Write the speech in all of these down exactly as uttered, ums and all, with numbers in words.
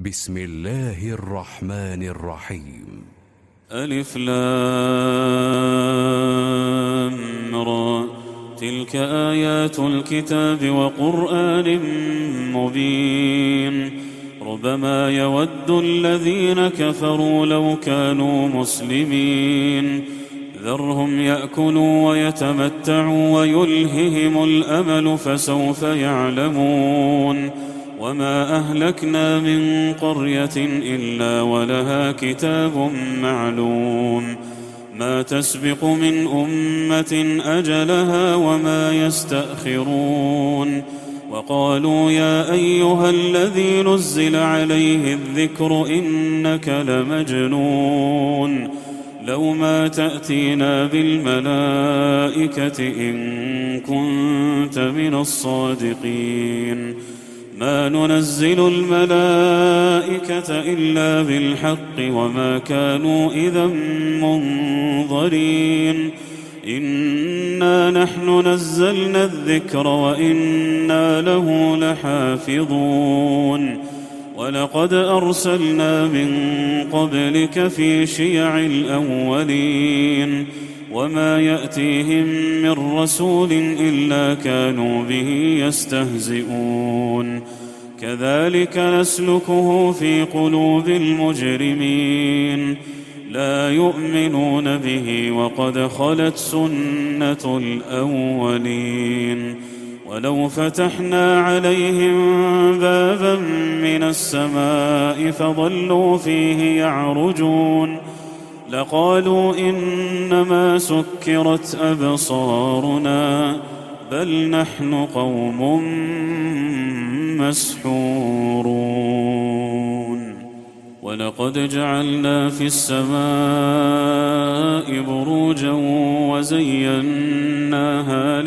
بسم الله الرحمن الرحيم. ألف لام را، تلك آيات الكتاب وقرآن مبين. ربما يود الذين كفروا لو كانوا مسلمين، ذرهم يأكلوا ويتمتعوا ويلههم الأمل فسوف يعلمون. وما أهلكنا من قرية إلا ولها كتاب معلوم، ما تسبق من أمة أجلها وما يستأخرون. وقالوا يا أيها الذي نزل عليه الذكر إنك لمجنون، لو ما تأتينا بالملائكة إن كنت من الصادقين. ما ننزل الملائكة إلا بالحق وما كانوا إذا منظرين. إنا نحن نزلنا الذكر وإنا له لحافظون. ولقد أرسلنا من قبلك في شيع الأولين، وما يأتيهم من رسول إلا كانوا به يستهزئون. كذلك نسلكه في قلوب المجرمين، لا يؤمنون به وقد خلت سنة الأولين. ولو فتحنا عليهم بابا من السماء فظلوا فيه يعرجون لقالوا إنما سكرت أبصارنا بل نحن قوم مسحورون. ولقد جعلنا في السماء بروجا وزيناها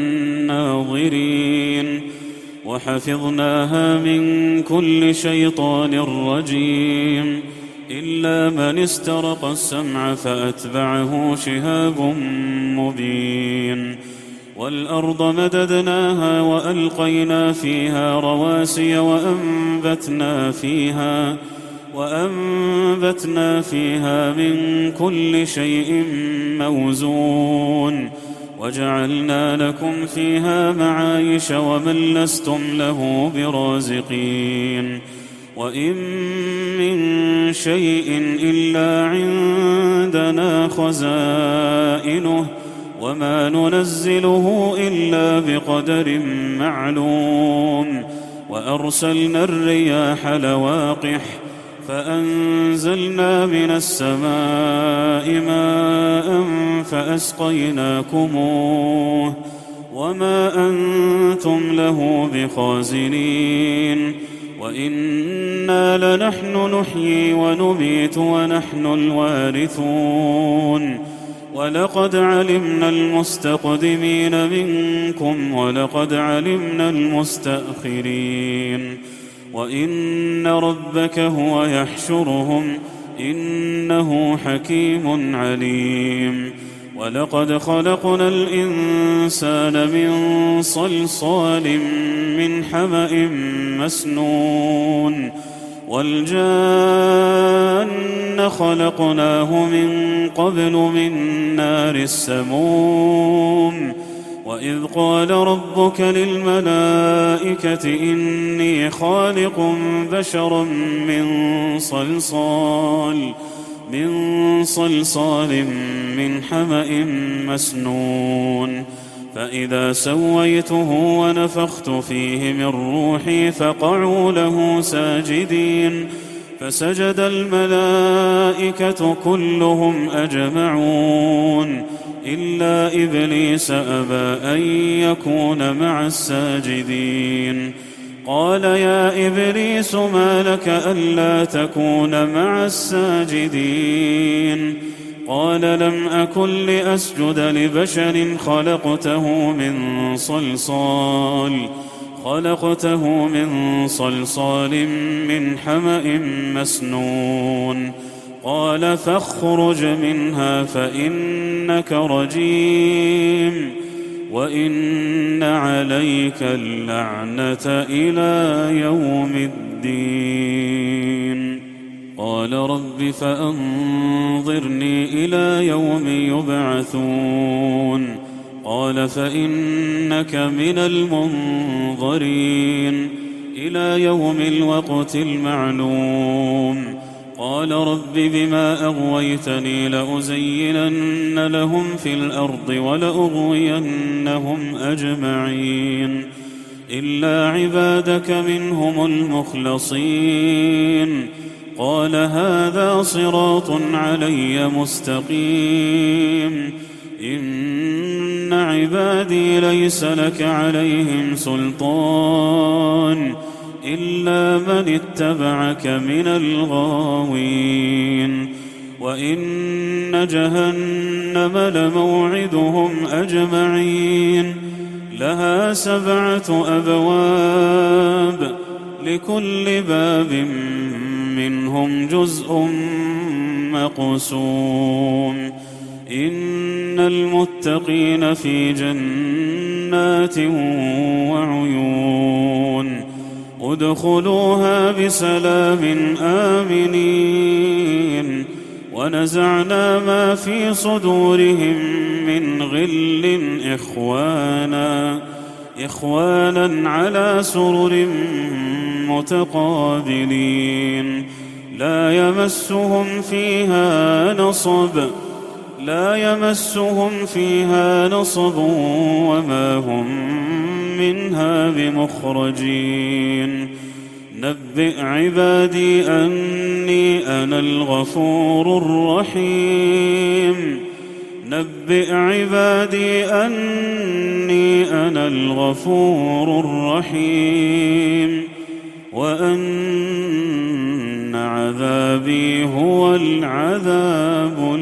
للناظرين وحفظناها من كل شيطان رجيم إلا من استرق السمع فأتبعه شهاب مبين. والأرض مددناها وألقينا فيها رواسي وأنبتنا فيها وأنبتنا فيها من كل شيء موزون وجعلنا لكم فيها معايش ومن لستم له برازقين. وإن من شيء إلا عندنا خزائنه وما ننزله إلا بقدر معلوم. وأرسلنا الرياح لواقح فأنزلنا من السماء ماء فأسقيناكموه وما أنتم له بخازنين. وإنا لنحن نحيي ونميت ونحن الوارثون. ولقد علمنا المستقدمين منكم ولقد علمنا المستأخرين. وإن ربك هو يحشرهم إنه حكيم عليم. ولقد خلقنا الإنسان من صلصال من حمأ مسنون والجان خلقناه من قبل من نار السموم. وإذ قال ربك للملائكة إني خالق بشرا من صلصال من صلصال من حمأ مسنون فإذا سويته ونفخت فيه من روحي فقعوا له ساجدين. فسجد الملائكة كلهم أجمعون إلا إبليس أبى أن يكون مع الساجدين. قال يا إبليس ما لك ألا تكون مع الساجدين؟ قال لم أكن لأسجد لبشر خلقته من صلصال خلقته من صلصال من حمأ مسنون. قال فاخرج منها فإنك رجيم وإن عليك اللعنة إلى يوم الدين. قال رب فأنظرني إلى يوم يبعثون قال فإنك من المنظرين إلى يوم الوقت المعلوم قال رب بما أغويتني لأزينن لهم في الأرض ولأغوينهم أجمعين إلا عبادك منهم المخلصين قال هذا صراط علي مستقيم إن عبادي ليس لك عليهم سلطان إلا من اتبعك من الغاوين وإن جهنم لموعدهم أجمعين لها سبعة أبواب لكل باب منهم جزء مقسوم إن المتقين في جنات وعيون ادخلوها بسلام آمنين ونزعنا ما في صدورهم من غل إخوانا إخوانا على سرر متقابلين لا يمسهم فيها نصب لا يمسهم فيها نصب وما هم منها بمخرجين نبئ عبادي أني أنا الغفور الرحيم نبئ عبادي أني أنا الغفور الرحيم وأن عذابي هو العذاب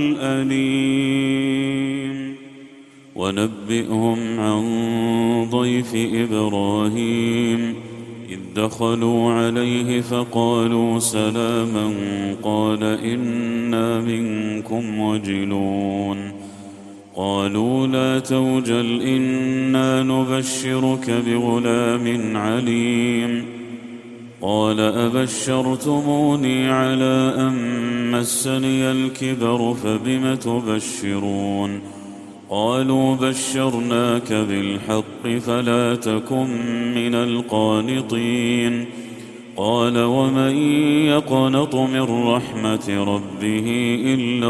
الأليم ونبئهم عن ضيف إبراهيم إذ دخلوا عليه فقالوا سلاما قال إنا منكم وجلون قالوا لا توجل إنا نبشرك بغلام عليم قال أبشرتموني على أن مسني الكبر فبم تبشرون قالوا بشرناك بالحق فلا تكن من القانطين قال ومن يقنط من رحمة ربه إلا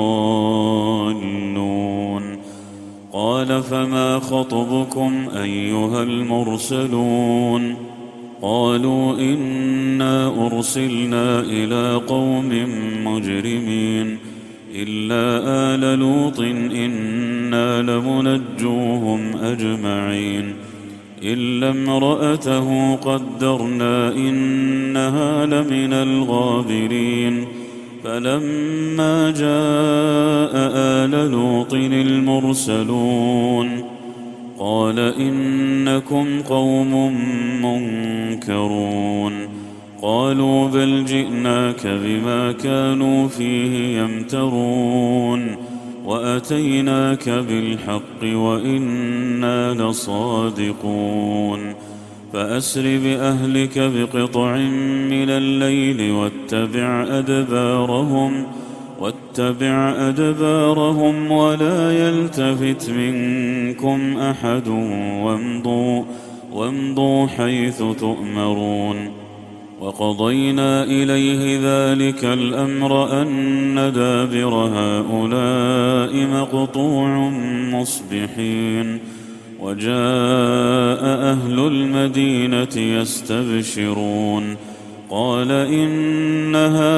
الضالون قال فما خطبكم أيها المرسلون قالوا إنا أرسلنا إلى قوم مجرمين إلا آل لوط إنا لمنجوهم أجمعين إلا امرأته قدرنا إنها لمن الغابرين فلما جاء آل لوط المرسلون قال إنكم قوم منكرون قالوا بل جئناك بما كانوا فيه يمترون وأتيناك بالحق وإنا لصادقون فأسر بأهلك بقطع من الليل واتبع أدبارهم واتبع أدبارهم ولا يلتفت منكم أحد وامضوا وامضوا حيث تؤمرون وقضينا إليه ذلك الأمر أن دابر هؤلاء مقطوع مصبحين وجاء أهل المدينة يستبشرون قال إن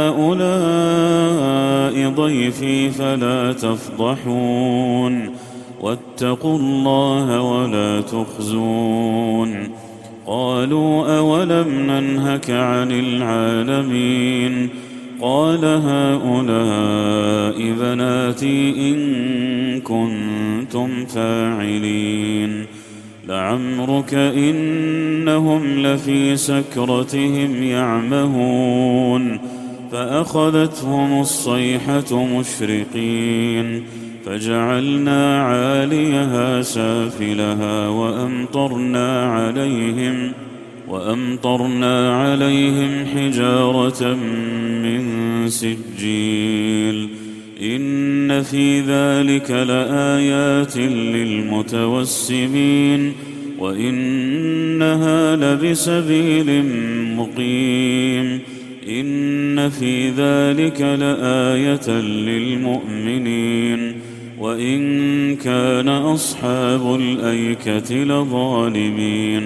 هؤلاء ضيفي فلا تفضحون واتقوا الله ولا تخزون قالوا أولم ننهك عن العالمين قال هؤلاء بناتي إن كنتم فاعلين لعمرك إنهم لفي سكرتهم يعمهون فأخذتهم الصيحة مشرقين فجعلنا عاليها سافلها وأمطرنا عليهم وأمطرنا عليهم حجارة من سجيل إن في ذلك لآيات للمتوسمين وإنها لبسبيل مقيم إن في ذلك لآية للمؤمنين وإن كان أصحاب الأيكة لظالمين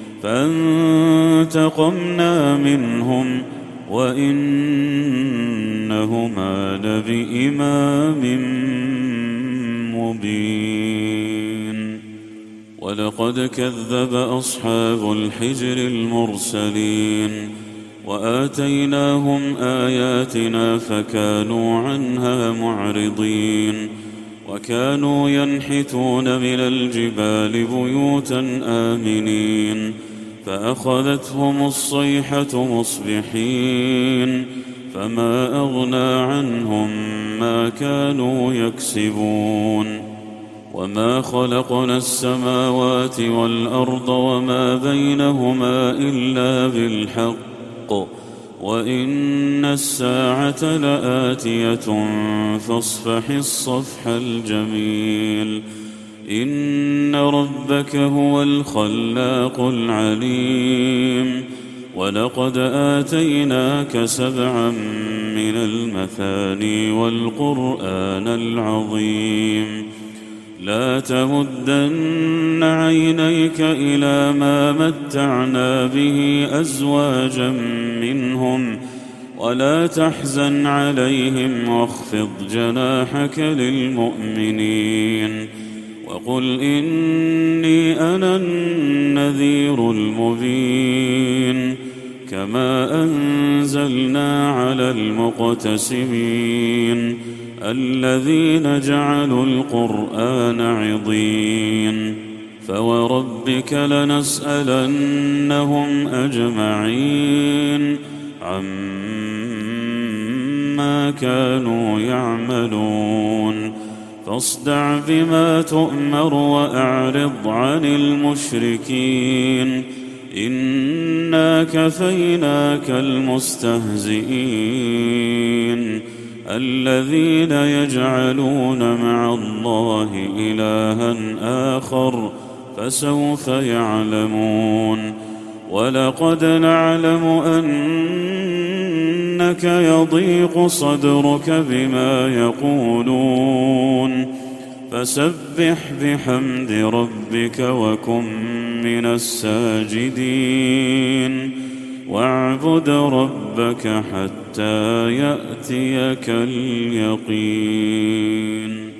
فانتقمنا منهم وإنهما لبإمام مبين ولقد كذب أصحاب الحجر المرسلين وآتيناهم آياتنا فكانوا عنها معرضين وكانوا ينحتون من الجبال بيوتا آمنين فأخذتهم الصيحة مصبحين فما أغنى عنهم ما كانوا يكسبون وما خلقنا السماوات والأرض وما بينهما إلا بالحق وإن الساعة لآتية فاصفح الصفح الجميل إن ربك هو الخلاق العليم ولقد آتيناك سبعا من المثاني والقرآن العظيم لا تمدن عينيك إلى ما متعنا به أزواجا منهم ولا تحزن عليهم واخفض جناحك للمؤمنين وقل إني أنا النذير المبين كما أنزلنا على المقتسمين الذين جعلوا القرآن عضين فوربك لنسألنهم أجمعين عما كانوا يعملون فاصدع بما تؤمر وأعرض عن المشركين إنا كفيناك المستهزئين الذين يجعلون مع الله إلها آخر فسوف يعلمون ولقد نعلم أنك يضيق صدرك بما يقولون فسبح بحمد ربك وكن من الساجدين واعبد ربك حتى يأتيك اليقين.